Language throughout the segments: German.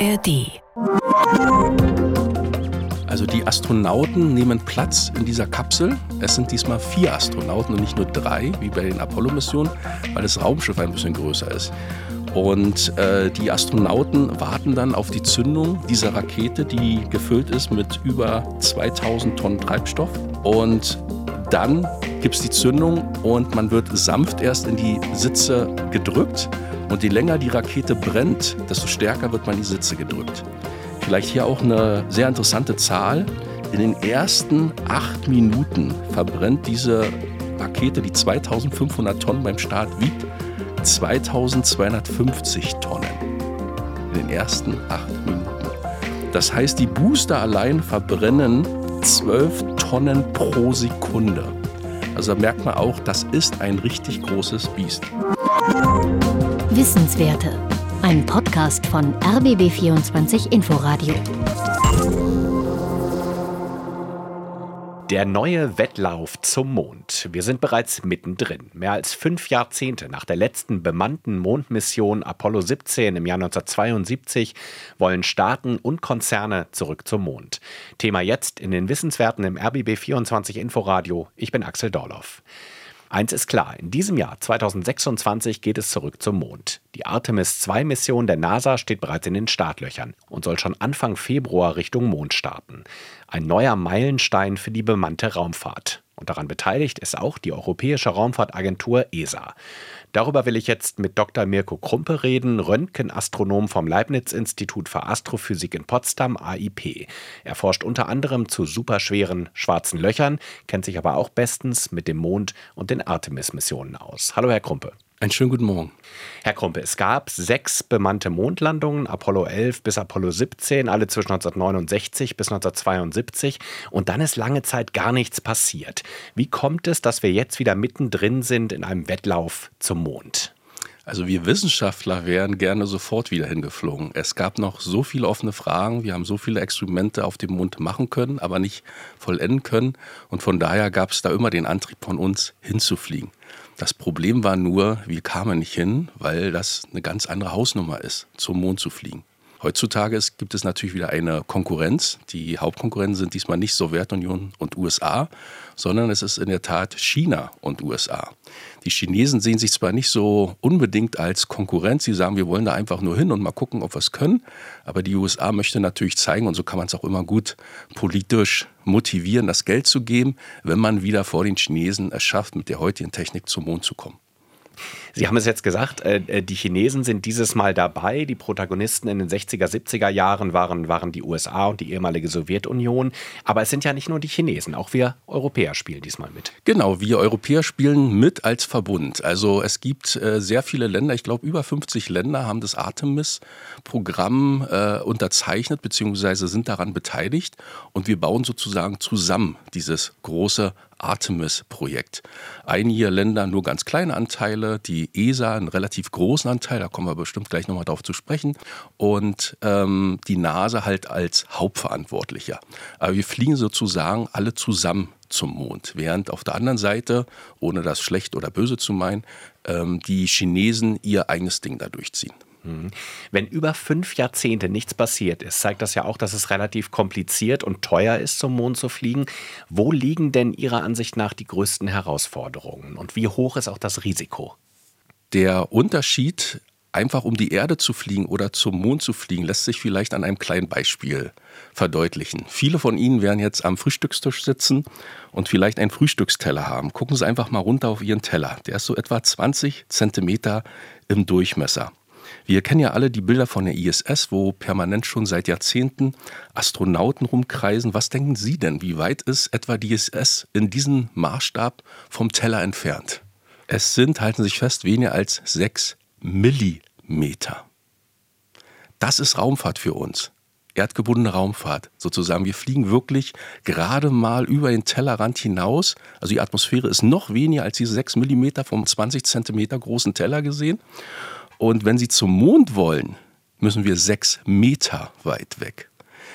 ARD. Also die Astronauten nehmen Platz in dieser Kapsel. Es sind diesmal 4 Astronauten und nicht nur 3, wie bei den Apollo-Missionen, weil das Raumschiff ein bisschen größer ist. Und die Astronauten warten dann auf die Zündung dieser Rakete, die gefüllt ist mit über 2000 Tonnen Treibstoff. Und dann gibt es die Zündung und man wird sanft erst in die Sitze gedrückt. Und je länger die Rakete brennt, desto stärker wird man in die Sitze gedrückt. Vielleicht hier auch eine sehr interessante Zahl. In den ersten 8 Minuten verbrennt diese Rakete, die 2500 Tonnen beim Start wiegt, 2250 Tonnen. In den ersten 8 Minuten. Das heißt, die Booster allein verbrennen 12 Tonnen pro Sekunde. Also da merkt man auch, das ist ein richtig großes Biest. Wissenswerte. Ein Podcast von RBB24 Inforadio. Der neue Wettlauf zum Mond. Wir sind bereits mittendrin. Mehr als 5 Jahrzehnte nach der letzten bemannten Mondmission Apollo 17 im Jahr 1972 wollen Staaten und Konzerne zurück zum Mond. Thema jetzt in den Wissenswerten im RBB24 Inforadio. Ich bin Axel Dorloff. Eins ist klar, in diesem Jahr 2026 geht es zurück zum Mond. Die Artemis-2-Mission der NASA steht bereits in den Startlöchern und soll schon Anfang Februar Richtung Mond starten. Ein neuer Meilenstein für die bemannte Raumfahrt. Und daran beteiligt ist auch die Europäische Raumfahrtagentur ESA. Darüber will ich jetzt mit Dr. Mirko Krumpe reden, Röntgenastronom vom Leibniz-Institut für Astrophysik in Potsdam, AIP. Er forscht unter anderem zu superschweren schwarzen Löchern, kennt sich aber auch bestens mit dem Mond und den Artemis-Missionen aus. Hallo, Herr Krumpe. Einen schönen guten Morgen. Herr Krumpe, es gab 6 bemannte Mondlandungen, Apollo 11 bis Apollo 17, alle zwischen 1969 bis 1972. Und dann ist lange Zeit gar nichts passiert. Wie kommt es, dass wir jetzt wieder mittendrin sind in einem Wettlauf zum Mond? Also wir Wissenschaftler wären gerne sofort wieder hingeflogen. Es gab noch so viele offene Fragen. Wir haben so viele Experimente auf dem Mond machen können, aber nicht vollenden können. Und von daher gab es da immer den Antrieb von uns, hinzufliegen. Das Problem war nur, wir kamen nicht hin, weil das eine ganz andere Hausnummer ist, zum Mond zu fliegen. Heutzutage gibt es natürlich wieder eine Konkurrenz. Die Hauptkonkurrenten sind diesmal nicht Sowjetunion und USA, sondern es ist in der Tat China und USA. Die Chinesen sehen sich zwar nicht so unbedingt als Konkurrenz, sie sagen, wir wollen da einfach nur hin und mal gucken, ob wir es können, aber die USA möchte natürlich zeigen, und so kann man es auch immer gut politisch motivieren, das Geld zu geben, wenn man wieder vor den Chinesen es schafft, mit der heutigen Technik zum Mond zu kommen. Sie haben es jetzt gesagt, die Chinesen sind dieses Mal dabei. Die Protagonisten in den 60er, 70er Jahren waren die USA und die ehemalige Sowjetunion. Aber es sind ja nicht nur die Chinesen, auch wir Europäer spielen diesmal mit. Genau, wir Europäer spielen mit als Verbund. Also es gibt sehr viele Länder, ich glaube über 50 Länder haben das Artemis-Programm unterzeichnet bzw. sind daran beteiligt. Und wir bauen sozusagen zusammen dieses große Artemis-Projekt. Einige Länder nur ganz kleine Anteile, die ESA einen relativ großen Anteil, da kommen wir bestimmt gleich nochmal drauf zu sprechen, und die NASA halt als Hauptverantwortlicher. Aber wir fliegen sozusagen alle zusammen zum Mond, während auf der anderen Seite, ohne das schlecht oder böse zu meinen, die Chinesen ihr eigenes Ding da durchziehen. Wenn über 5 Jahrzehnte nichts passiert ist, zeigt das ja auch, dass es relativ kompliziert und teuer ist, zum Mond zu fliegen. Wo liegen denn Ihrer Ansicht nach die größten Herausforderungen und wie hoch ist auch das Risiko? Der Unterschied, einfach um die Erde zu fliegen oder zum Mond zu fliegen, lässt sich vielleicht an einem kleinen Beispiel verdeutlichen. Viele von Ihnen werden jetzt am Frühstückstisch sitzen und vielleicht einen Frühstücksteller haben. Gucken Sie einfach mal runter auf Ihren Teller. Der ist so etwa 20 Zentimeter im Durchmesser. Wir kennen ja alle die Bilder von der ISS, wo permanent schon seit Jahrzehnten Astronauten rumkreisen. Was denken Sie denn, wie weit ist etwa die ISS in diesem Maßstab vom Teller entfernt? Es sind, halten Sie sich fest, weniger als 6 Millimeter. Das ist Raumfahrt für uns. Erdgebundene Raumfahrt sozusagen. Wir fliegen wirklich gerade mal über den Tellerrand hinaus. Also die Atmosphäre ist noch weniger als diese 6 Millimeter vom 20 Zentimeter großen Teller gesehen. Und wenn Sie zum Mond wollen, müssen wir 6 Meter weit weg.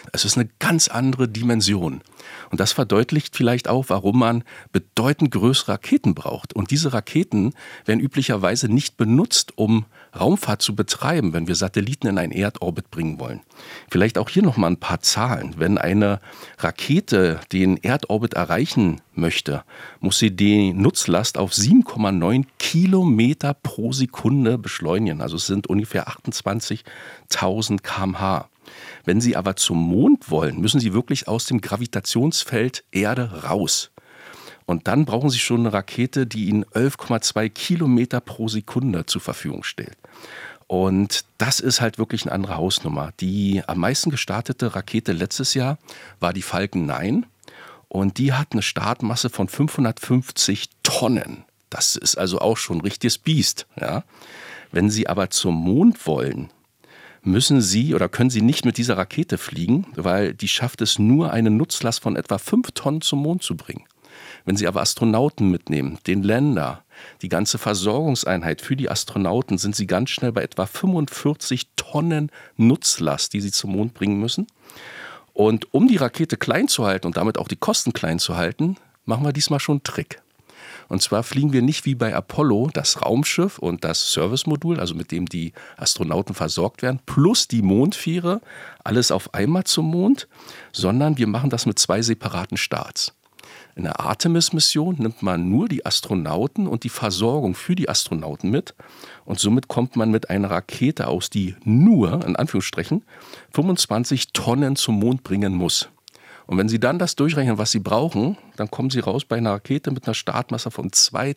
Es ist eine ganz andere Dimension. Und das verdeutlicht vielleicht auch, warum man bedeutend größere Raketen braucht. Und diese Raketen werden üblicherweise nicht benutzt, um Raumfahrt zu betreiben, wenn wir Satelliten in einen Erdorbit bringen wollen. Vielleicht auch hier nochmal ein paar Zahlen. Wenn eine Rakete den Erdorbit erreichen möchte, muss sie die Nutzlast auf 7,9 Kilometer pro Sekunde beschleunigen. Also es sind ungefähr 28.000 km/h. Wenn Sie aber zum Mond wollen, müssen Sie wirklich aus dem Gravitationsfeld Erde raus. Und dann brauchen Sie schon eine Rakete, die Ihnen 11,2 Kilometer pro Sekunde zur Verfügung stellt. Und das ist halt wirklich eine andere Hausnummer. Die am meisten gestartete Rakete letztes Jahr war die Falcon 9 und die hat eine Startmasse von 550 Tonnen. Das ist also auch schon ein richtiges Biest. Ja? Wenn Sie aber zum Mond wollen, müssen Sie oder können Sie nicht mit dieser Rakete fliegen, weil die schafft es nur, eine Nutzlast von etwa 5 Tonnen zum Mond zu bringen. Wenn Sie aber Astronauten mitnehmen, den Lander, die ganze Versorgungseinheit für die Astronauten, sind Sie ganz schnell bei etwa 45 Tonnen Nutzlast, die Sie zum Mond bringen müssen. Und um die Rakete klein zu halten und damit auch die Kosten klein zu halten, machen wir diesmal schon einen Trick. Und zwar fliegen wir nicht wie bei Apollo das Raumschiff und das Servicemodul, also mit dem die Astronauten versorgt werden, plus die Mondfähre, alles auf einmal zum Mond, sondern wir machen das mit 2 separaten Starts. In der Artemis-Mission nimmt man nur die Astronauten und die Versorgung für die Astronauten mit und somit kommt man mit einer Rakete aus, die nur, in Anführungsstrichen, 25 Tonnen zum Mond bringen muss. Und wenn Sie dann das durchrechnen, was Sie brauchen, dann kommen Sie raus bei einer Rakete mit einer Startmasse von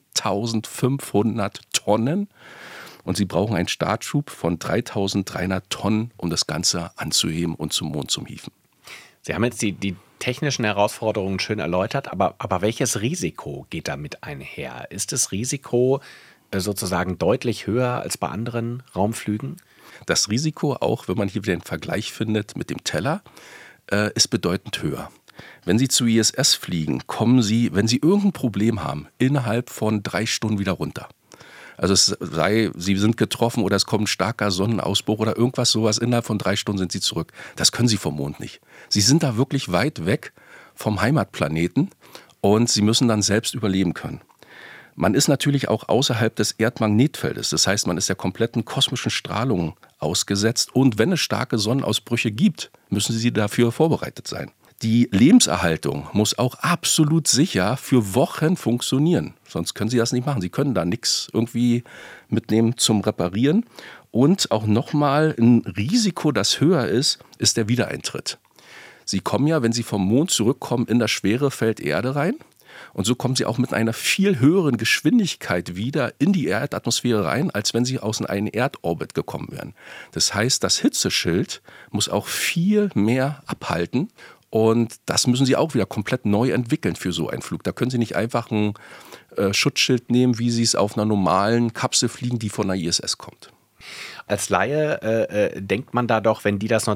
2500 Tonnen und Sie brauchen einen Startschub von 3300 Tonnen, um das Ganze anzuheben und zum Mond zu hieven. Sie haben jetzt die technischen Herausforderungen schön erläutert, aber welches Risiko geht damit einher? Ist das Risiko sozusagen deutlich höher als bei anderen Raumflügen? Das Risiko, auch wenn man hier wieder einen Vergleich findet mit dem Teller, ist bedeutend höher. Wenn Sie zu ISS fliegen, kommen Sie, wenn Sie irgendein Problem haben, innerhalb von 3 Stunden wieder runter. Also es sei, Sie sind getroffen oder es kommt ein starker Sonnenausbruch oder irgendwas sowas, innerhalb von 3 Stunden sind Sie zurück. Das können Sie vom Mond nicht. Sie sind da wirklich weit weg vom Heimatplaneten und Sie müssen dann selbst überleben können. Man ist natürlich auch außerhalb des Erdmagnetfeldes. Das heißt, man ist der kompletten kosmischen Strahlung ausgesetzt. Und wenn es starke Sonnenausbrüche gibt, müssen Sie dafür vorbereitet sein. Die Lebenserhaltung muss auch absolut sicher für Wochen funktionieren. Sonst können Sie das nicht machen. Sie können da nichts irgendwie mitnehmen zum Reparieren. Und auch nochmal ein Risiko, das höher ist der Wiedereintritt. Sie kommen ja, wenn Sie vom Mond zurückkommen, in das Schwerefeld Erde rein. Und so kommen Sie auch mit einer viel höheren Geschwindigkeit wieder in die Erdatmosphäre rein, als wenn Sie aus einem Erdorbit gekommen wären. Das heißt, das Hitzeschild muss auch viel mehr abhalten. Und das müssen Sie auch wieder komplett neu entwickeln für so einen Flug. Da können Sie nicht einfach ein Schutzschild nehmen, wie Sie es auf einer normalen Kapsel fliegen, die von der ISS kommt. Als Laie denkt man da doch, wenn die das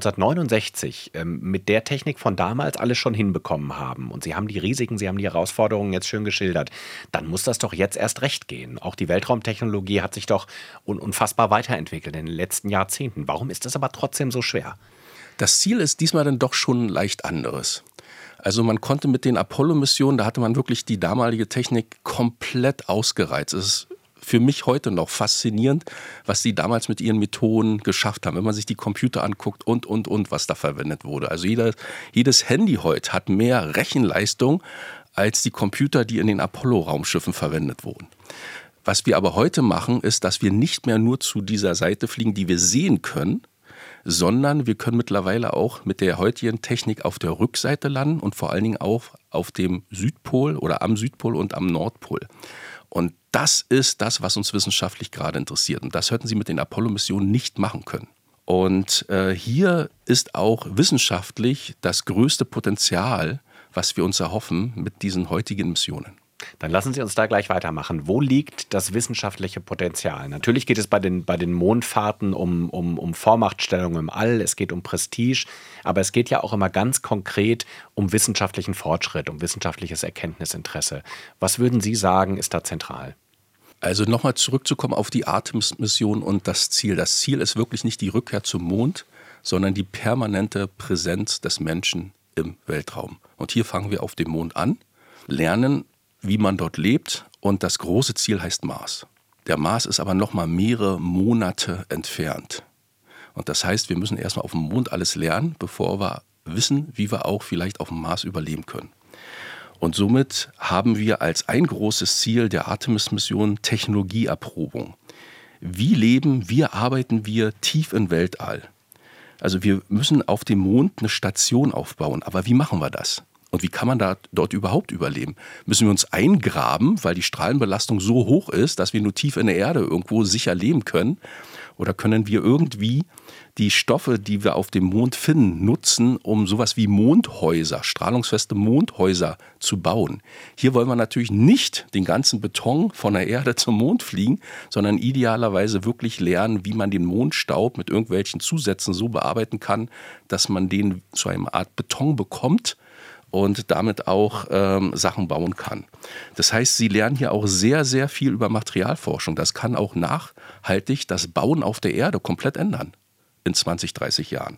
1969 mit der Technik von damals alles schon hinbekommen haben und sie haben die Risiken, sie haben die Herausforderungen jetzt schön geschildert, dann muss das doch jetzt erst recht gehen. Auch die Weltraumtechnologie hat sich doch unfassbar weiterentwickelt in den letzten Jahrzehnten. Warum ist das aber trotzdem so schwer? Das Ziel ist diesmal dann doch schon leicht anderes. Also man konnte mit den Apollo-Missionen, da hatte man wirklich die damalige Technik komplett ausgereizt. Es ist für mich heute noch faszinierend, was die damals mit ihren Methoden geschafft haben, wenn man sich die Computer anguckt und, was da verwendet wurde. Also jedes Handy heute hat mehr Rechenleistung als die Computer, die in den Apollo-Raumschiffen verwendet wurden. Was wir aber heute machen, ist, dass wir nicht mehr nur zu dieser Seite fliegen, die wir sehen können, sondern wir können mittlerweile auch mit der heutigen Technik auf der Rückseite landen und vor allen Dingen auch auf dem Südpol oder am Südpol und am Nordpol. Und das ist das, was uns wissenschaftlich gerade interessiert. Und das hätten Sie mit den Apollo-Missionen nicht machen können. Und hier ist auch wissenschaftlich das größte Potenzial, was wir uns erhoffen mit diesen heutigen Missionen. Dann lassen Sie uns da gleich weitermachen. Wo liegt das wissenschaftliche Potenzial? Natürlich geht es bei den Mondfahrten um Vormachtstellung im All, es geht um Prestige, aber es geht ja auch immer ganz konkret um wissenschaftlichen Fortschritt, um wissenschaftliches Erkenntnisinteresse. Was würden Sie sagen, ist da zentral? Also nochmal zurückzukommen auf die Artemis-Mission und das Ziel. Das Ziel ist wirklich nicht die Rückkehr zum Mond, sondern die permanente Präsenz des Menschen im Weltraum. Und hier fangen wir auf dem Mond an, lernen, wie man dort lebt und das große Ziel heißt Mars. Der Mars ist aber noch mal mehrere Monate entfernt. Und das heißt, wir müssen erstmal auf dem Mond alles lernen, bevor wir wissen, wie wir auch vielleicht auf dem Mars überleben können. Und somit haben wir als ein großes Ziel der Artemis-Mission Technologieerprobung. Wie leben, wie arbeiten wir tief im Weltall? Also wir müssen auf dem Mond eine Station aufbauen. Aber wie machen wir das? Und wie kann man dort überhaupt überleben? Müssen wir uns eingraben, weil die Strahlenbelastung so hoch ist, dass wir nur tief in der Erde irgendwo sicher leben können? Oder können wir irgendwie die Stoffe, die wir auf dem Mond finden, nutzen, um sowas wie Mondhäuser, strahlungsfeste Mondhäuser zu bauen? Hier wollen wir natürlich nicht den ganzen Beton von der Erde zum Mond fliegen, sondern idealerweise wirklich lernen, wie man den Mondstaub mit irgendwelchen Zusätzen so bearbeiten kann, dass man den zu einer Art Beton bekommt und damit auch Sachen bauen kann. Das heißt, Sie lernen hier auch sehr, sehr viel über Materialforschung. Das kann auch nachhaltig das Bauen auf der Erde komplett ändern in 20, 30 Jahren.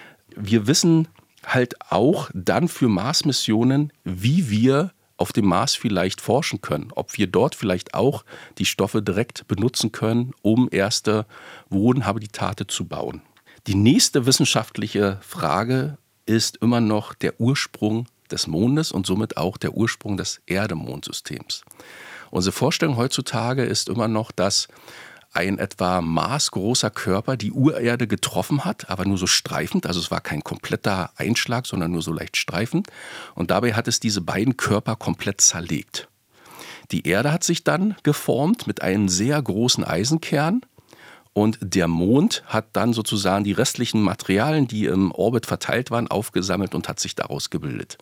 Wir wissen halt auch dann für Mars-Missionen, wie wir auf dem Mars vielleicht forschen können. Ob wir dort vielleicht auch die Stoffe direkt benutzen können, um erste Wohnhabitate zu bauen. Die nächste wissenschaftliche Frage ist immer noch der Ursprung des Mondes und somit auch der Ursprung des Erde-Mond-Systems. Unsere Vorstellung heutzutage ist immer noch, dass ein etwa maßgroßer Körper die Urerde getroffen hat, aber nur so streifend. Also es war kein kompletter Einschlag, sondern nur so leicht streifend. Und dabei hat es diese beiden Körper komplett zerlegt. Die Erde hat sich dann geformt mit einem sehr großen Eisenkern. Und der Mond hat dann sozusagen die restlichen Materialien, die im Orbit verteilt waren, aufgesammelt und hat sich daraus gebildet.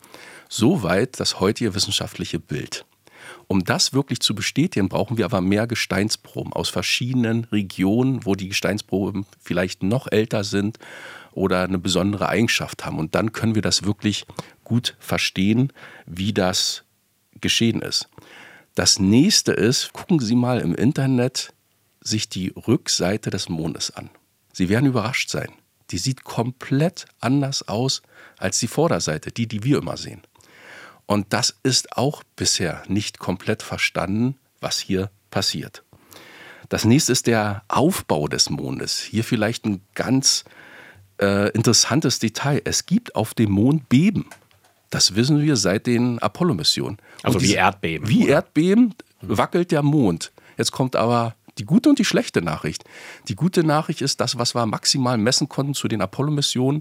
Soweit das heutige wissenschaftliche Bild. Um das wirklich zu bestätigen, brauchen wir aber mehr Gesteinsproben aus verschiedenen Regionen, wo die Gesteinsproben vielleicht noch älter sind oder eine besondere Eigenschaft haben. Und dann können wir das wirklich gut verstehen, wie das geschehen ist. Das nächste ist, gucken Sie mal im Internet sich die Rückseite des Mondes an. Sie werden überrascht sein. Die sieht komplett anders aus als die Vorderseite, die wir immer sehen. Und das ist auch bisher nicht komplett verstanden, was hier passiert. Das nächste ist der Aufbau des Mondes. Hier vielleicht ein ganz interessantes Detail. Es gibt auf dem Mond Beben. Das wissen wir seit den Apollo-Missionen. Also wie Erdbeben. Wie Erdbeben wackelt der Mond. Jetzt kommt aber die gute und die schlechte Nachricht. Die gute Nachricht ist, das, was wir maximal messen konnten zu den Apollo-Missionen,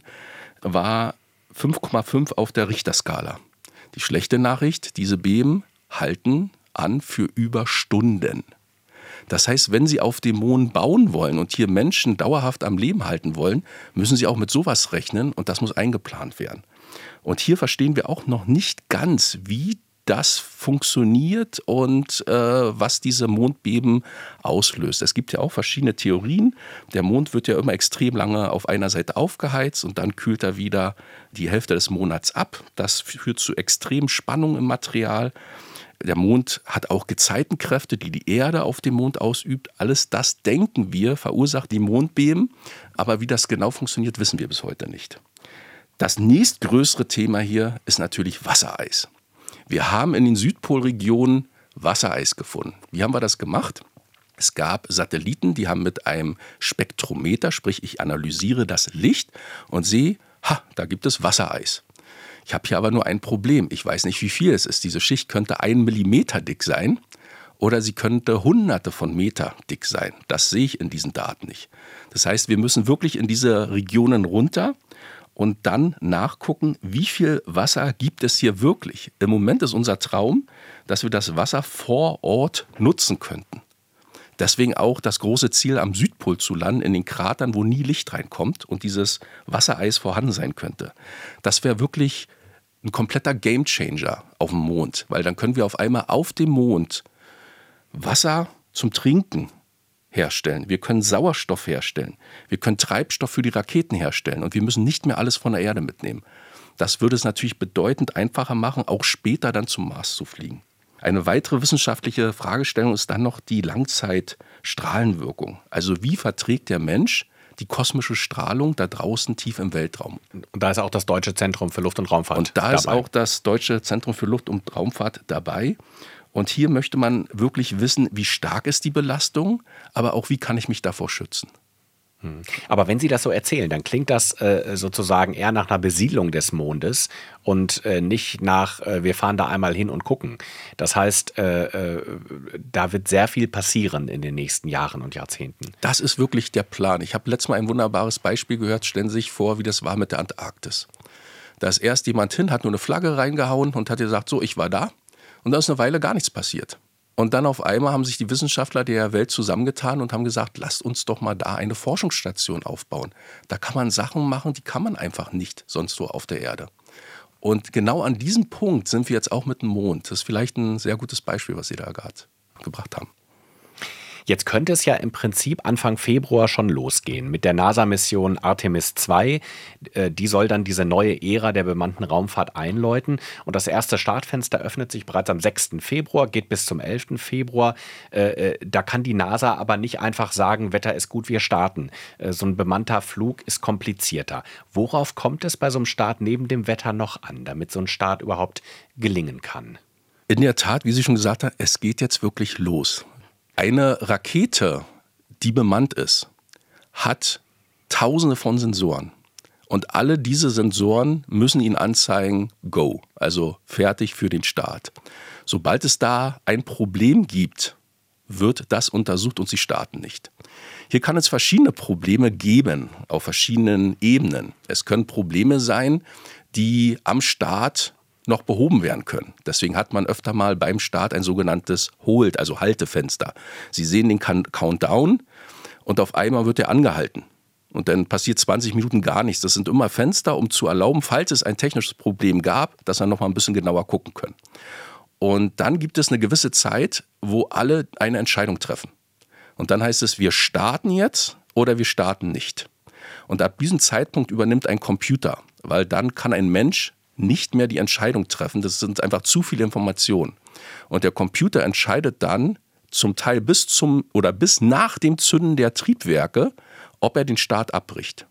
war 5,5 auf der Richterskala. Die schlechte Nachricht, diese Beben halten an für über Stunden. Das heißt, wenn Sie auf dem Mond bauen wollen und hier Menschen dauerhaft am Leben halten wollen, müssen Sie auch mit sowas rechnen und das muss eingeplant werden. Und hier verstehen wir auch noch nicht ganz, wie das funktioniert und was diese Mondbeben auslöst. Es gibt ja auch verschiedene Theorien. Der Mond wird ja immer extrem lange auf einer Seite aufgeheizt und dann kühlt er wieder die Hälfte des Monats ab. Das führt zu extremen Spannungen im Material. Der Mond hat auch Gezeitenkräfte, die die Erde auf dem Mond ausübt. Alles das, denken wir, verursacht die Mondbeben. Aber wie das genau funktioniert, wissen wir bis heute nicht. Das nächstgrößere Thema hier ist natürlich Wassereis. Wir haben in den Südpolregionen Wassereis gefunden. Wie haben wir das gemacht? Es gab Satelliten, die haben mit einem Spektrometer, sprich ich analysiere das Licht und sehe, da gibt es Wassereis. Ich habe hier aber nur ein Problem. Ich weiß nicht, wie viel es ist. Diese Schicht könnte 1 Millimeter dick sein oder sie könnte Hunderte von Meter dick sein. Das sehe ich in diesen Daten nicht. Das heißt, wir müssen wirklich in diese Regionen runter und dann nachgucken, wie viel Wasser gibt es hier wirklich. Im Moment ist unser Traum, dass wir das Wasser vor Ort nutzen könnten. Deswegen auch das große Ziel, am Südpol zu landen, in den Kratern, wo nie Licht reinkommt und dieses Wassereis vorhanden sein könnte. Das wäre wirklich ein kompletter Gamechanger auf dem Mond, weil dann können wir auf einmal auf dem Mond Wasser zum Trinken herstellen. Wir können Sauerstoff herstellen. Wir können Treibstoff für die Raketen herstellen und wir müssen nicht mehr alles von der Erde mitnehmen. Das würde es natürlich bedeutend einfacher machen, auch später dann zum Mars zu fliegen. Eine weitere wissenschaftliche Fragestellung ist dann noch die Langzeitstrahlenwirkung. Also wie verträgt der Mensch die kosmische Strahlung da draußen tief im Weltraum. Und da ist auch das Deutsche Zentrum für Luft- und Raumfahrt Und da dabei. ist auch das Deutsche Zentrum für Luft- und Raumfahrt dabei. Und hier möchte man wirklich wissen, wie stark ist die Belastung, aber auch, wie kann ich mich davor schützen. Aber wenn Sie das so erzählen, dann klingt das sozusagen eher nach einer Besiedlung des Mondes und nicht nach, wir fahren da einmal hin und gucken. Das heißt, da wird sehr viel passieren in den nächsten Jahren und Jahrzehnten. Das ist wirklich der Plan. Ich habe letztes Mal ein wunderbares Beispiel gehört. Stellen Sie sich vor, wie das war mit der Antarktis. Da ist erst jemand hin, hat nur eine Flagge reingehauen und hat gesagt, so, ich war da. Und da ist eine Weile gar nichts passiert. Und dann auf einmal haben sich die Wissenschaftler der Welt zusammengetan und haben gesagt, lasst uns doch mal da eine Forschungsstation aufbauen. Da kann man Sachen machen, die kann man einfach nicht sonst so auf der Erde. Und genau an diesem Punkt sind wir jetzt auch mit dem Mond. Das ist vielleicht ein sehr gutes Beispiel, was Sie da gerade gebracht haben. Jetzt könnte es ja im Prinzip Anfang Februar schon losgehen mit der NASA-Mission Artemis II. Die soll dann diese neue Ära der bemannten Raumfahrt einläuten. Und das erste Startfenster öffnet sich bereits am 6. Februar, geht bis zum 11. Februar. Da kann die NASA aber nicht einfach sagen, Wetter ist gut, wir starten. So ein bemannter Flug ist komplizierter. Worauf kommt es bei so einem Start neben dem Wetter noch an, damit so ein Start überhaupt gelingen kann? In der Tat, wie Sie schon gesagt haben, es geht jetzt wirklich los. Eine Rakete, die bemannt ist, hat Tausende von Sensoren. Und alle diese Sensoren müssen Ihnen anzeigen, go, also fertig für den Start. Sobald es da ein Problem gibt, wird das untersucht und Sie starten nicht. Hier kann es verschiedene Probleme geben, auf verschiedenen Ebenen. Es können Probleme sein, die am Start noch behoben werden können. Deswegen hat man öfter mal beim Start ein sogenanntes Hold, also Haltefenster. Sie sehen den Countdown und auf einmal wird er angehalten. Und dann passiert 20 Minuten gar nichts. Das sind immer Fenster, um zu erlauben, falls es ein technisches Problem gab, dass wir noch mal ein bisschen genauer gucken können. Und dann gibt es eine gewisse Zeit, wo alle eine Entscheidung treffen. Und dann heißt es, wir starten jetzt oder wir starten nicht. Und ab diesem Zeitpunkt übernimmt ein Computer, weil dann kann ein Mensch nicht mehr die Entscheidung treffen. Das sind einfach zu viele Informationen. Und der Computer entscheidet dann zum Teil bis nach dem Zünden der Triebwerke, ob er den Start abbricht.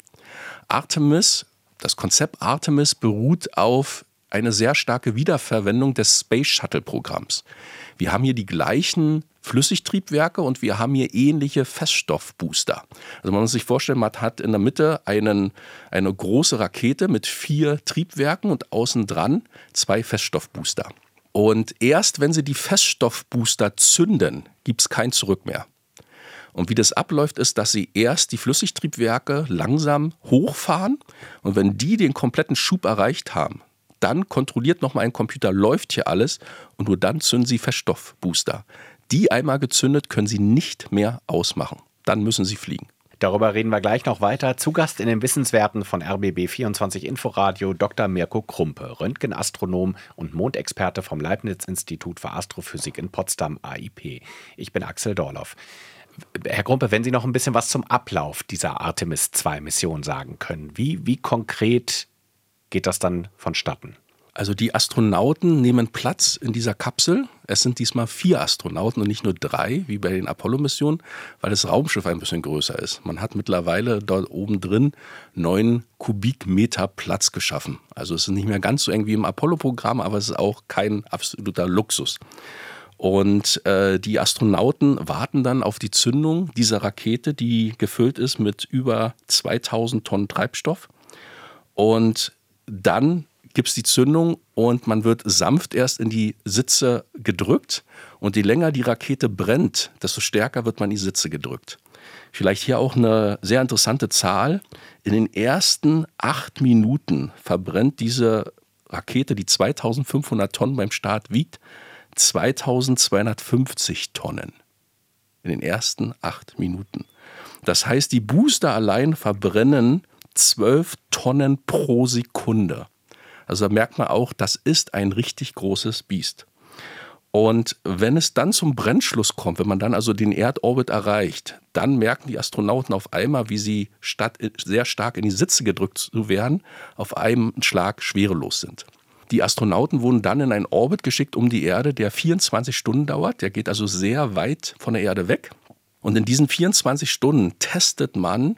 Das Konzept Artemis beruht auf eine sehr starke Wiederverwendung des Space Shuttle Programms. Wir haben hier die gleichen Flüssigtriebwerke und wir haben hier ähnliche Feststoffbooster. Also man muss sich vorstellen, man hat in der Mitte eine große Rakete mit 4 Triebwerken und außen dran 2 Feststoffbooster. Und erst wenn Sie die Feststoffbooster zünden, gibt es kein Zurück mehr. Und wie das abläuft, ist, dass Sie erst die Flüssigtriebwerke langsam hochfahren und wenn die den kompletten Schub erreicht haben, dann kontrolliert nochmal ein Computer, läuft hier alles und nur dann zünden Sie Feststoffbooster. Die einmal gezündet, können Sie nicht mehr ausmachen. Dann müssen Sie fliegen. Darüber reden wir gleich noch weiter. Zu Gast in den Wissenswerten von RBB24 Inforadio Dr. Mirko Krumpe, Röntgenastronom und Mondexperte vom Leibniz-Institut für Astrophysik in Potsdam AIP. Ich bin Axel Dorloff. Herr Krumpe, wenn Sie noch ein bisschen was zum Ablauf dieser Artemis-II-Mission sagen können. Wie konkret geht das dann vonstatten? Also die Astronauten nehmen Platz in dieser Kapsel. Es sind diesmal 4 Astronauten und nicht nur 3, wie bei den Apollo-Missionen, weil das Raumschiff ein bisschen größer ist. Man hat mittlerweile dort oben drin 9 Kubikmeter Platz geschaffen. Also es ist nicht mehr ganz so eng wie im Apollo-Programm, aber es ist auch kein absoluter Luxus. Und die Astronauten warten dann auf die Zündung dieser Rakete, die gefüllt ist mit über 2000 Tonnen Treibstoff. Und dann gibt es die Zündung und man wird sanft erst in die Sitze gedrückt. Und je länger die Rakete brennt, desto stärker wird man in die Sitze gedrückt. Vielleicht hier auch eine sehr interessante Zahl. In den ersten 8 Minuten verbrennt diese Rakete, die 2500 Tonnen beim Start wiegt, 2250 Tonnen. In den ersten 8 Minuten. Das heißt, die Booster allein verbrennen 12 Tonnen pro Sekunde. Also da merkt man auch, das ist ein richtig großes Biest. Und wenn es dann zum Brennschluss kommt, wenn man dann also den Erdorbit erreicht, dann merken die Astronauten auf einmal, wie sie statt sehr stark in die Sitze gedrückt zu werden, auf einen Schlag schwerelos sind. Die Astronauten wurden dann in einen Orbit geschickt um die Erde, der 24 Stunden dauert. Der geht also sehr weit von der Erde weg. Und in diesen 24 Stunden testet man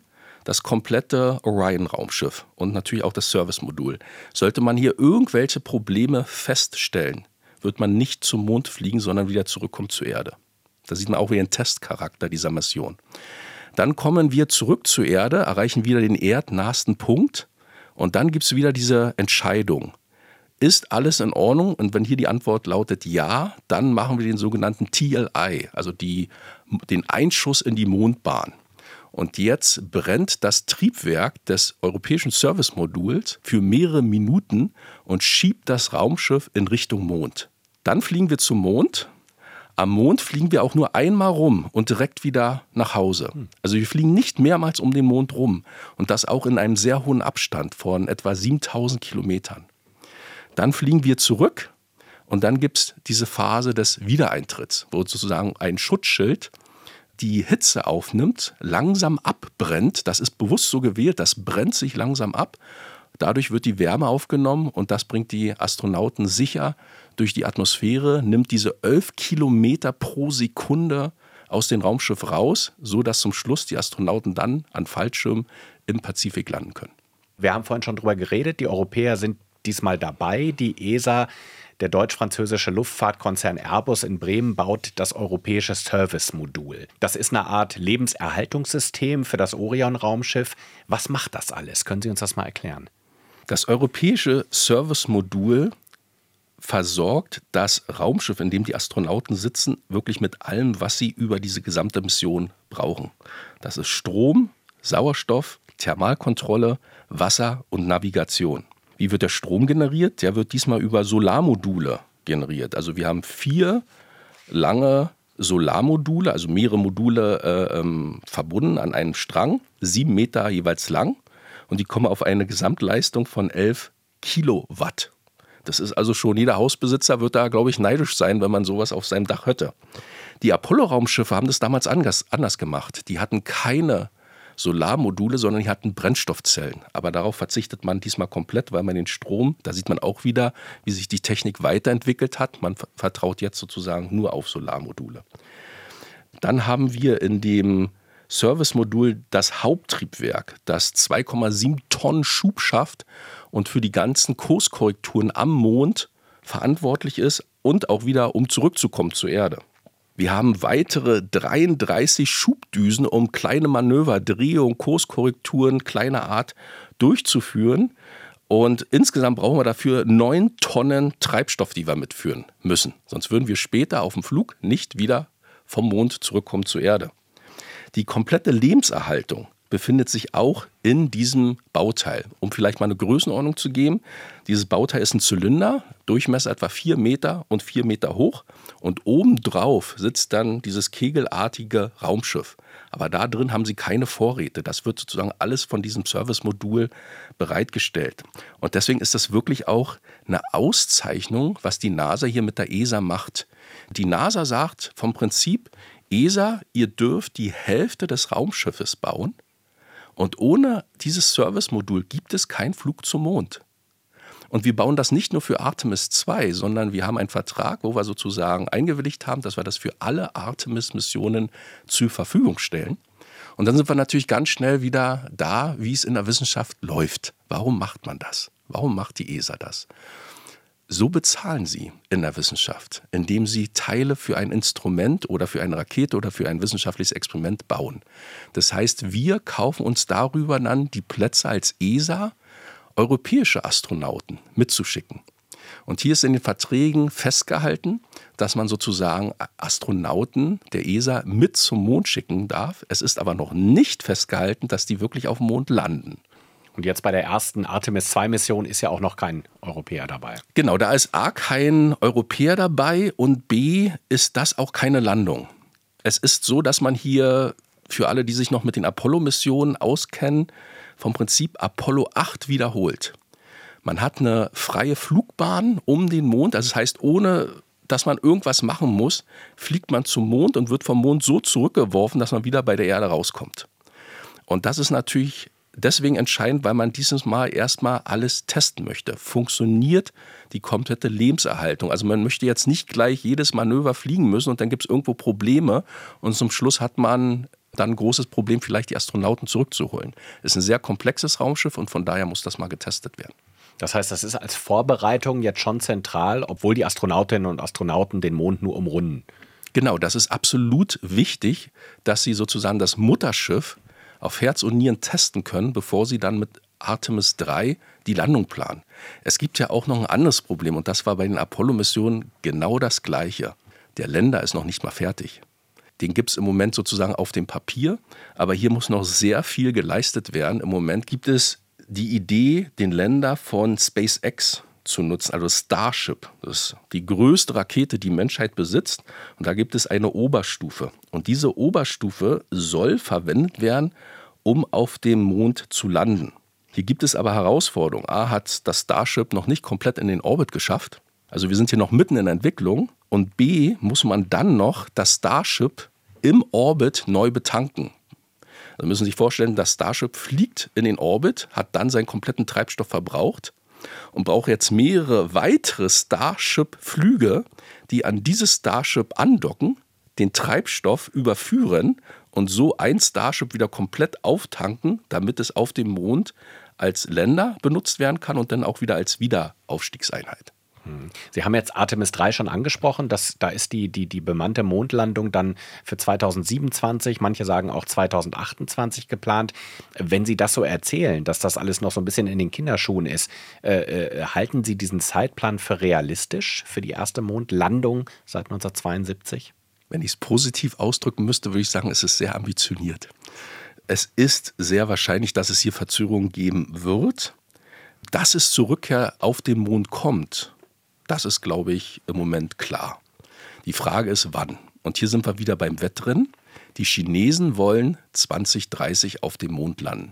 das komplette Orion-Raumschiff und natürlich auch das Servicemodul. Sollte man hier irgendwelche Probleme feststellen, wird man nicht zum Mond fliegen, sondern wieder zurückkommen zur Erde. Da sieht man auch wieder den Testcharakter dieser Mission. Dann kommen wir zurück zur Erde, erreichen wieder den erdnahsten Punkt und dann gibt es wieder diese Entscheidung. Ist alles in Ordnung? Und wenn hier die Antwort lautet ja, dann machen wir den sogenannten TLI, also den Einschuss in die Mondbahn. Und jetzt brennt das Triebwerk des europäischen Servicemoduls für mehrere Minuten und schiebt das Raumschiff in Richtung Mond. Dann fliegen wir zum Mond. Am Mond fliegen wir auch nur einmal rum und direkt wieder nach Hause. Also wir fliegen nicht mehrmals um den Mond rum und das auch in einem sehr hohen Abstand von etwa 7000 Kilometern. Dann fliegen wir zurück und dann gibt es diese Phase des Wiedereintritts, wo sozusagen ein Schutzschild die Hitze aufnimmt, langsam abbrennt. Das ist bewusst so gewählt, das brennt sich langsam ab. Dadurch wird die Wärme aufgenommen und das bringt die Astronauten sicher durch die Atmosphäre, nimmt diese 11 Kilometer pro Sekunde aus dem Raumschiff raus, sodass zum Schluss die Astronauten dann an Fallschirmen im Pazifik landen können. Wir haben vorhin schon drüber geredet, die Europäer sind diesmal dabei. Die ESA, der deutsch-französische Luftfahrtkonzern Airbus in Bremen, baut das europäische Service-Modul. Das ist eine Art Lebenserhaltungssystem für das Orion-Raumschiff. Was macht das alles? Können Sie uns das mal erklären? Das europäische Service-Modul versorgt das Raumschiff, in dem die Astronauten sitzen, wirklich mit allem, was sie über diese gesamte Mission brauchen. Das ist Strom, Sauerstoff, Thermalkontrolle, Wasser und Navigation. Wie wird der Strom generiert? Der wird diesmal über Solarmodule generiert. Also wir haben 4 lange Solarmodule, also mehrere Module verbunden an einem Strang, 7 Meter jeweils lang. Und die kommen auf eine Gesamtleistung von 11 Kilowatt. Das ist also schon, jeder Hausbesitzer wird da, glaube ich, neidisch sein, wenn man sowas auf seinem Dach hätte. Die Apollo-Raumschiffe haben das damals anders gemacht. Die hatten keine Solarmodule, sondern die hatten Brennstoffzellen. Aber darauf verzichtet man diesmal komplett, weil man den Strom, da sieht man auch wieder, wie sich die Technik weiterentwickelt hat. Man vertraut jetzt sozusagen nur auf Solarmodule. Dann haben wir in dem Servicemodul das Haupttriebwerk, das 2,7 Tonnen Schub schafft und für die ganzen Kurskorrekturen am Mond verantwortlich ist und auch wieder, um zurückzukommen zur Erde. Wir haben weitere 33 Schubdüsen, um kleine Manöver, Drehung, Kurskorrekturen kleiner Art durchzuführen. Und insgesamt brauchen wir dafür 9 Tonnen Treibstoff, die wir mitführen müssen. Sonst würden wir später auf dem Flug nicht wieder vom Mond zurückkommen zur Erde. Die komplette Lebenserhaltung befindet sich auch in diesem Bauteil. Um vielleicht mal eine Größenordnung zu geben, dieses Bauteil ist ein Zylinder, Durchmesser etwa 4 Meter und 4 Meter hoch. Und obendrauf sitzt dann dieses kegelartige Raumschiff. Aber da drin haben sie keine Vorräte. Das wird sozusagen alles von diesem Servicemodul bereitgestellt. Und deswegen ist das wirklich auch eine Auszeichnung, was die NASA hier mit der ESA macht. Die NASA sagt vom Prinzip, ESA, ihr dürft die Hälfte des Raumschiffes bauen und ohne dieses Servicemodul gibt es keinen Flug zum Mond. Und wir bauen das nicht nur für Artemis 2, sondern wir haben einen Vertrag, wo wir sozusagen eingewilligt haben, dass wir das für alle Artemis-Missionen zur Verfügung stellen. Und dann sind wir natürlich ganz schnell wieder da, wie es in der Wissenschaft läuft. Warum macht man das? Warum macht die ESA das? So bezahlen sie in der Wissenschaft, indem sie Teile für ein Instrument oder für eine Rakete oder für ein wissenschaftliches Experiment bauen. Das heißt, wir kaufen uns darüber dann die Plätze als ESA, europäische Astronauten mitzuschicken. Und hier ist in den Verträgen festgehalten, dass man sozusagen Astronauten der ESA mit zum Mond schicken darf. Es ist aber noch nicht festgehalten, dass die wirklich auf dem Mond landen. Und jetzt bei der ersten Artemis-2-Mission ist ja auch noch kein Europäer dabei. Genau, da ist A, kein Europäer dabei und B, ist das auch keine Landung. Es ist so, dass man hier, für alle, die sich noch mit den Apollo-Missionen auskennen, vom Prinzip Apollo 8 wiederholt. Man hat eine freie Flugbahn um den Mond, also das heißt, ohne dass man irgendwas machen muss, fliegt man zum Mond und wird vom Mond so zurückgeworfen, dass man wieder bei der Erde rauskommt. Und das ist natürlich deswegen entscheidend, weil man dieses Mal erstmal alles testen möchte. Funktioniert die komplette Lebenserhaltung? Also man möchte jetzt nicht gleich jedes Manöver fliegen müssen und dann gibt es irgendwo Probleme und zum Schluss hat man dann ein großes Problem, vielleicht die Astronauten zurückzuholen. Es ist ein sehr komplexes Raumschiff und von daher muss das mal getestet werden. Das heißt, das ist als Vorbereitung jetzt schon zentral, obwohl die Astronautinnen und Astronauten den Mond nur umrunden. Genau, das ist absolut wichtig, dass sie sozusagen das Mutterschiff auf Herz und Nieren testen können, bevor sie dann mit Artemis 3 die Landung planen. Es gibt ja auch noch ein anderes Problem und das war bei den Apollo-Missionen genau das Gleiche. Der Lander ist noch nicht mal fertig. Den gibt es im Moment sozusagen auf dem Papier, aber hier muss noch sehr viel geleistet werden. Im Moment gibt es die Idee, den Lander von SpaceX zu nutzen, also Starship. Das ist die größte Rakete, die Menschheit besitzt. Und da gibt es eine Oberstufe. Und diese Oberstufe soll verwendet werden, um auf dem Mond zu landen. Hier gibt es aber Herausforderungen. A, hat das Starship noch nicht komplett in den Orbit geschafft. Also wir sind hier noch mitten in der Entwicklung. Und B, muss man dann noch das Starship im Orbit neu betanken. Sie müssen sich vorstellen, das Starship fliegt in den Orbit, hat dann seinen kompletten Treibstoff verbraucht und braucht jetzt mehrere weitere Starship-Flüge, die an dieses Starship andocken, den Treibstoff überführen und so ein Starship wieder komplett auftanken, damit es auf dem Mond als Lander benutzt werden kann und dann auch wieder als Wiederaufstiegseinheit. Sie haben jetzt Artemis 3 schon angesprochen, da ist die bemannte Mondlandung dann für 2027, manche sagen auch 2028 geplant. Wenn Sie das so erzählen, dass das alles noch so ein bisschen in den Kinderschuhen ist, halten Sie diesen Zeitplan für realistisch für die erste Mondlandung seit 1972? Wenn ich es positiv ausdrücken müsste, würde ich sagen, es ist sehr ambitioniert. Es ist sehr wahrscheinlich, dass es hier Verzögerungen geben wird. Dass es zur Rückkehr auf den Mond kommt, das ist, glaube ich, im Moment klar. Die Frage ist, wann? Und hier sind wir wieder beim Wettrennen. Die Chinesen wollen 2030 auf dem Mond landen.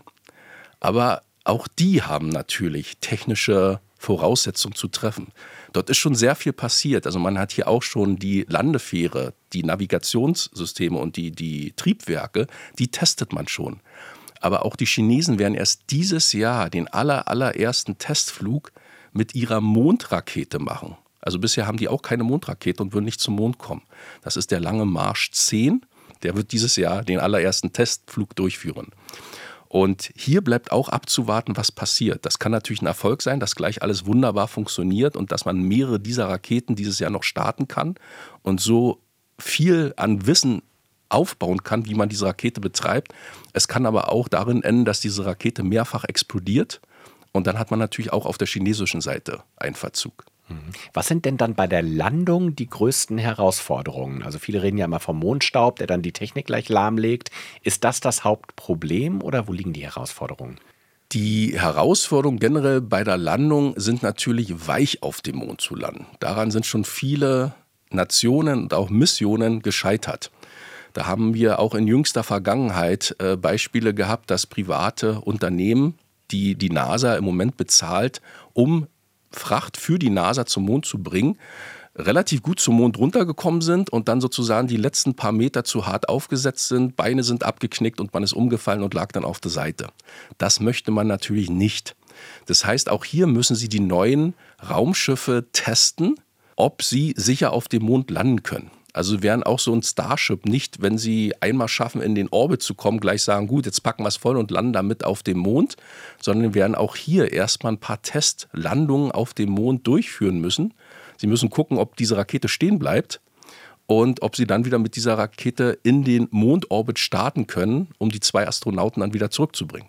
Aber auch die haben natürlich technische Voraussetzungen zu treffen. Dort ist schon sehr viel passiert. Also man hat hier auch schon die Landefähre, die Navigationssysteme und die Triebwerke, die testet man schon. Aber auch die Chinesen werden erst dieses Jahr den allerersten Testflug mit ihrer Mondrakete machen. Also bisher haben die auch keine Mondrakete und würden nicht zum Mond kommen. Das ist der Lange Marsch 10. Der wird dieses Jahr den allerersten Testflug durchführen. Und hier bleibt auch abzuwarten, was passiert. Das kann natürlich ein Erfolg sein, dass gleich alles wunderbar funktioniert und dass man mehrere dieser Raketen dieses Jahr noch starten kann und so viel an Wissen aufbauen kann, wie man diese Rakete betreibt. Es kann aber auch darin enden, dass diese Rakete mehrfach explodiert. Und dann hat man natürlich auch auf der chinesischen Seite einen Verzug. Was sind denn dann bei der Landung die größten Herausforderungen? Also viele reden ja immer vom Mondstaub, der dann die Technik gleich lahmlegt. Ist das Hauptproblem oder wo liegen die Herausforderungen? Die Herausforderungen generell bei der Landung sind natürlich, weich auf dem Mond zu landen. Daran sind schon viele Nationen und auch Missionen gescheitert. Da haben wir auch in jüngster Vergangenheit Beispiele gehabt, dass private Unternehmen, die NASA im Moment bezahlt, um Fracht für die NASA zum Mond zu bringen, relativ gut zum Mond runtergekommen sind und dann sozusagen die letzten paar Meter zu hart aufgesetzt sind, Beine sind abgeknickt und man ist umgefallen und lag dann auf der Seite. Das möchte man natürlich nicht. Das heißt, auch hier müssen Sie die neuen Raumschiffe testen, ob sie sicher auf dem Mond landen können. Also werden auch so ein Starship nicht, wenn sie einmal schaffen, in den Orbit zu kommen, gleich sagen, gut, jetzt packen wir es voll und landen damit auf dem Mond, sondern werden auch hier erstmal ein paar Testlandungen auf dem Mond durchführen müssen. Sie müssen gucken, ob diese Rakete stehen bleibt und ob sie dann wieder mit dieser Rakete in den Mondorbit starten können, um die 2 Astronauten dann wieder zurückzubringen.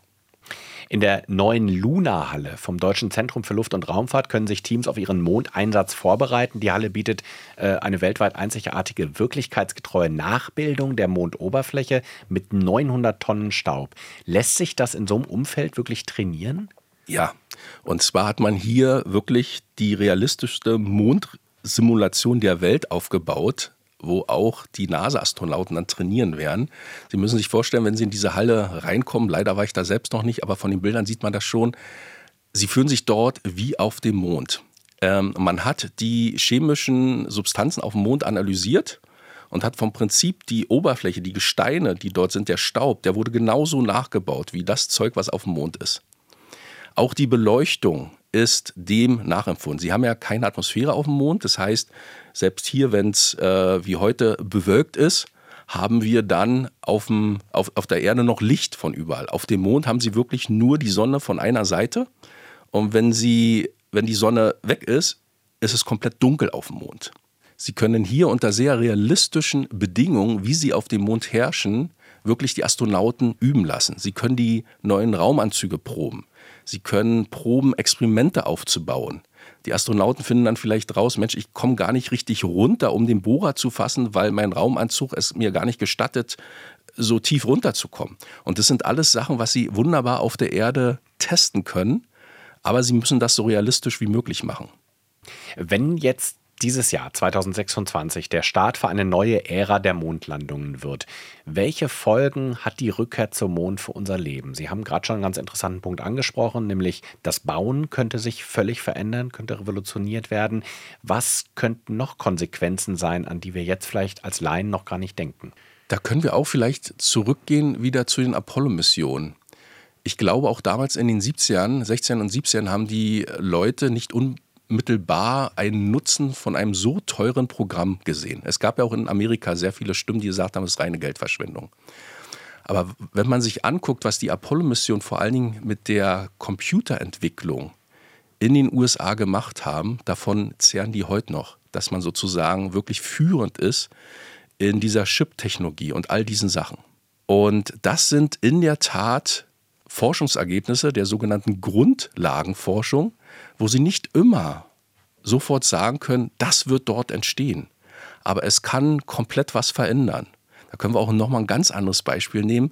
In der neuen Luna-Halle vom Deutschen Zentrum für Luft- und Raumfahrt können sich Teams auf ihren Mondeinsatz vorbereiten. Die Halle bietet eine weltweit einzigartige, wirklichkeitsgetreue Nachbildung der Mondoberfläche mit 900 Tonnen Staub. Lässt sich das in so einem Umfeld wirklich trainieren? Ja, und zwar hat man hier wirklich die realistischste Mondsimulation der Welt aufgebaut, wo auch die NASA-Astronauten dann trainieren werden. Sie müssen sich vorstellen, wenn Sie in diese Halle reinkommen, leider war ich da selbst noch nicht, aber von den Bildern sieht man das schon, Sie fühlen sich dort wie auf dem Mond. Man hat die chemischen Substanzen auf dem Mond analysiert und hat vom Prinzip die Oberfläche, die Gesteine, die dort sind, der Staub, der wurde genauso nachgebaut wie das Zeug, was auf dem Mond ist. Auch die Beleuchtung ist dem nachempfunden. Sie haben ja keine Atmosphäre auf dem Mond, das heißt, selbst hier, wenn es wie heute bewölkt ist, haben wir dann auf der Erde noch Licht von überall. Auf dem Mond haben sie wirklich nur die Sonne von einer Seite. Und wenn die Sonne weg ist, ist es komplett dunkel auf dem Mond. Sie können hier unter sehr realistischen Bedingungen, wie sie auf dem Mond herrschen, wirklich die Astronauten üben lassen. Sie können die neuen Raumanzüge proben. Sie können proben, Experimente aufzubauen. Die Astronauten finden dann vielleicht raus, Mensch, ich komme gar nicht richtig runter, um den Bohrer zu fassen, weil mein Raumanzug es mir gar nicht gestattet, so tief runterzukommen. Und das sind alles Sachen, was sie wunderbar auf der Erde testen können, aber sie müssen das so realistisch wie möglich machen. Wenn jetzt dieses Jahr 2026 der Start für eine neue Ära der Mondlandungen wird, welche Folgen hat die Rückkehr zum Mond für unser Leben? Sie haben gerade schon einen ganz interessanten Punkt angesprochen, nämlich das Bauen könnte sich völlig verändern, könnte revolutioniert werden. Was könnten noch Konsequenzen sein, an die wir jetzt vielleicht als Laien noch gar nicht denken? Da können wir auch vielleicht zurückgehen wieder zu den Apollo-Missionen. Ich glaube, auch damals in den 70ern, 16 und 17 haben die Leute nicht unmittelbar einen Nutzen von einem so teuren Programm gesehen. Es gab ja auch in Amerika sehr viele Stimmen, die gesagt haben, es ist reine Geldverschwendung. Aber wenn man sich anguckt, was die Apollo-Mission vor allen Dingen mit der Computerentwicklung in den USA gemacht haben, davon zehren die heute noch, dass man sozusagen wirklich führend ist in dieser Chip-Technologie und all diesen Sachen. Und das sind in der Tat Forschungsergebnisse der sogenannten Grundlagenforschung, wo sie nicht immer sofort sagen können, das wird dort entstehen. Aber es kann komplett was verändern. Da können wir auch nochmal ein ganz anderes Beispiel nehmen,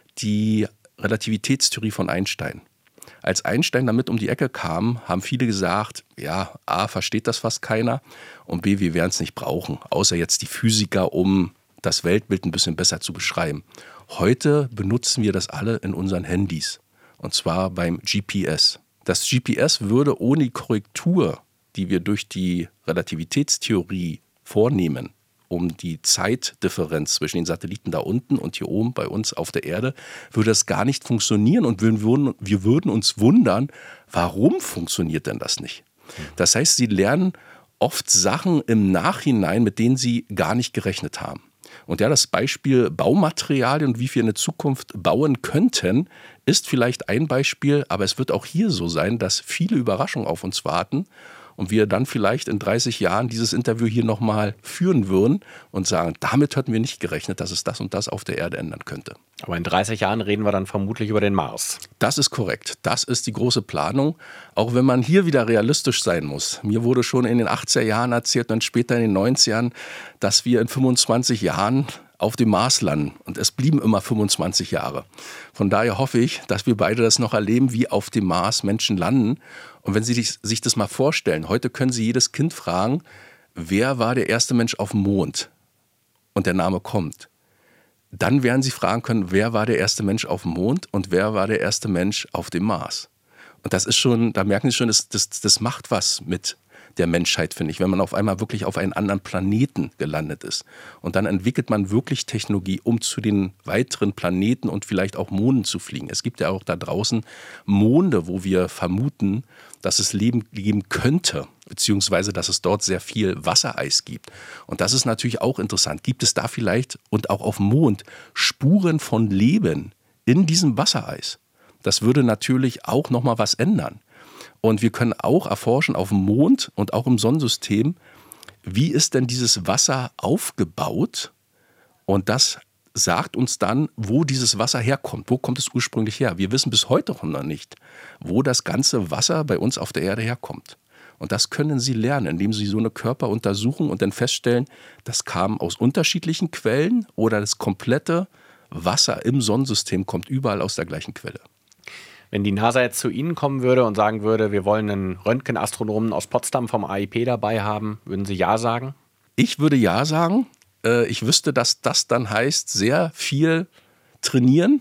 die Relativitätstheorie von Einstein. Als Einstein damit um die Ecke kam, haben viele gesagt, ja, A, versteht das fast keiner und B, wir werden es nicht brauchen, außer jetzt die Physiker, um das Weltbild ein bisschen besser zu beschreiben. Heute benutzen wir das alle in unseren Handys und zwar beim GPS. Das GPS würde ohne die Korrektur, die wir durch die Relativitätstheorie vornehmen, um die Zeitdifferenz zwischen den Satelliten da unten und hier oben bei uns auf der Erde, würde das gar nicht funktionieren und wir würden uns wundern, warum funktioniert denn das nicht? Das heißt, sie lernen oft Sachen im Nachhinein, mit denen sie gar nicht gerechnet haben. Und ja, das Beispiel Baumaterialien und wie wir in der Zukunft bauen könnten, ist vielleicht ein Beispiel, aber es wird auch hier so sein, dass viele Überraschungen auf uns warten und wir dann vielleicht in 30 Jahren dieses Interview hier nochmal führen würden und sagen, damit hatten wir nicht gerechnet, dass es das und das auf der Erde ändern könnte. Aber in 30 Jahren reden wir dann vermutlich über den Mars. Das ist korrekt. Das ist die große Planung, auch wenn man hier wieder realistisch sein muss. Mir wurde schon in den 80er Jahren erzählt und später in den 90ern, dass wir in 25 Jahren auf dem Mars landen. Und es blieben immer 25 Jahre. Von daher hoffe ich, dass wir beide das noch erleben, wie auf dem Mars Menschen landen. Und wenn Sie sich das mal vorstellen, heute können Sie jedes Kind fragen, wer war der erste Mensch auf dem Mond? Und der Name kommt. Dann werden Sie fragen können, wer war der erste Mensch auf dem Mond und wer war der erste Mensch auf dem Mars? Und das ist schon, da merken Sie schon, das macht was mit der Menschheit, finde ich, wenn man auf einmal wirklich auf einen anderen Planeten gelandet ist. Und dann entwickelt man wirklich Technologie, um zu den weiteren Planeten und vielleicht auch Monden zu fliegen. Es gibt ja auch da draußen Monde, wo wir vermuten, dass es Leben geben könnte, beziehungsweise dass es dort sehr viel Wassereis gibt. Und das ist natürlich auch interessant. Gibt es da vielleicht und auch auf dem Mond Spuren von Leben in diesem Wassereis? Das würde natürlich auch nochmal was ändern. Und wir können auch erforschen auf dem Mond und auch im Sonnensystem, wie ist denn dieses Wasser aufgebaut? Und das sagt uns dann, wo dieses Wasser herkommt. Wo kommt es ursprünglich her? Wir wissen bis heute noch nicht, wo das ganze Wasser bei uns auf der Erde herkommt. Und das können Sie lernen, indem Sie so eine Körper untersuchen und dann feststellen, das kam aus unterschiedlichen Quellen oder das komplette Wasser im Sonnensystem kommt überall aus der gleichen Quelle. Wenn die NASA jetzt zu Ihnen kommen würde und sagen würde, wir wollen einen Röntgenastronomen aus Potsdam vom AIP dabei haben, würden Sie ja sagen? Ich würde ja sagen. Ich wüsste, dass das dann heißt, sehr viel trainieren.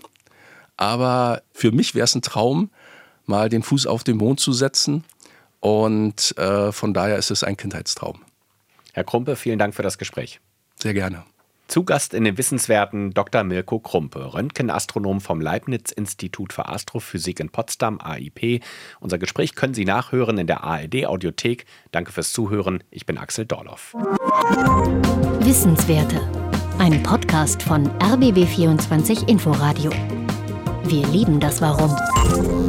Aber für mich wäre es ein Traum, mal den Fuß auf den Mond zu setzen. Und von daher ist es ein Kindheitstraum. Herr Krumpe, vielen Dank für das Gespräch. Sehr gerne. Zu Gast in den Wissenswerten Dr. Mirko Krumpe, Röntgenastronom vom Leibniz-Institut für Astrophysik in Potsdam, AIP. Unser Gespräch können Sie nachhören in der ARD-Audiothek. Danke fürs Zuhören. Ich bin Axel Dorloff. Wissenswerte. Ein Podcast von RBB 24 Inforadio. Wir lieben das Warum.